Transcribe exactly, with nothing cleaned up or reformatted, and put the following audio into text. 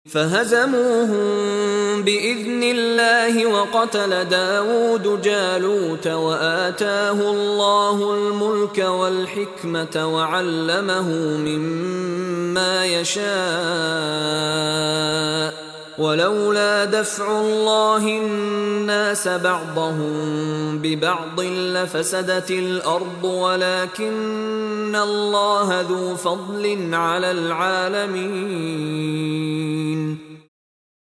فهزموهم بإذن الله وقتل داود جالوت وآتاه الله الملك والحكمة وعلمه مما يشاء ولولا دفع الله الناس بعضهم ببعض لفسدت الأرض ولكن الله ذو فضل على العالمين